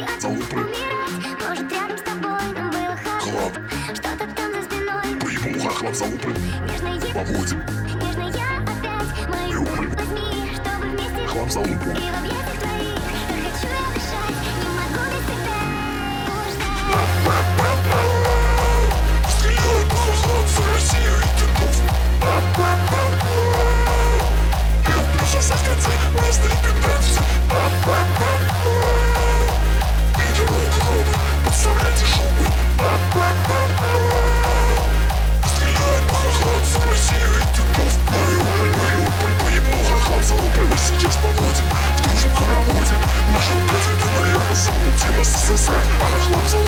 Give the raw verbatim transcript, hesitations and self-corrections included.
залупы. Может, рядом с тобой нам было Хлоп, хорошо. Что-то там за спиной. поебуха, хлоп, залупы. Нежно я, Поводим, нежно я опять мою Любы. руку возьми, чтобы вместе хлоп, залупу. и в объятиях твоих так хочу я дышать. Не могу без тебя ждать. Стреляют по хлоп за Россию и типов. Люблю сосать концы, разные пятнадцать. Перерывайте хлопы, подставляйте шубы. Стреляют по хлоп за Россию и типов. Мою, мою, поебуха, хлоп, залупы. Мы сейчас поводим, в дружбу работе. Наша пятая, наверное, замутим СССР. А хлоп, залупы.